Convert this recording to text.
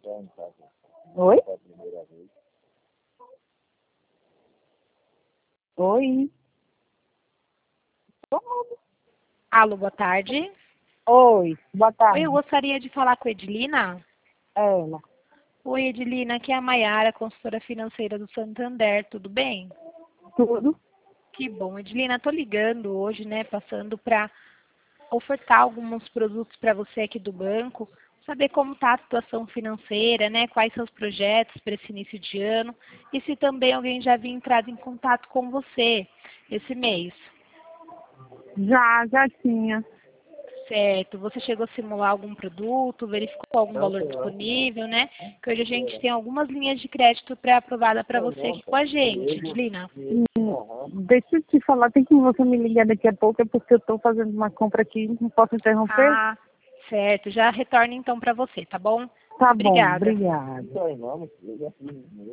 Oi? Oi? Alô, boa tarde. Oi, boa Oi, eu tarde. gostaria de falar com a Edilina. É ela. Oi, Edilina, aqui é a Maiara, consultora financeira do Santander, tudo bem? Tudo? Que bom, Edilina, estou ligando hoje, né, passando para ofertar alguns produtos para você aqui do banco, saber como está a situação financeira, né, quais são os projetos para esse início de ano e se também alguém já havia entrado em contato com você esse mês. Já tinha. Certo, você chegou a simular algum produto, verificou algum valor disponível, né? Que hoje a gente tem algumas linhas de crédito pré-aprovada para você aqui com a gente, Edilina. Deixa eu te falar, tem como você me ligar daqui a pouco, é porque eu estou fazendo uma compra aqui, não posso interromper? Ah, certo, já retorno então para você, tá bom? Tá bom, Obrigada. obrigada.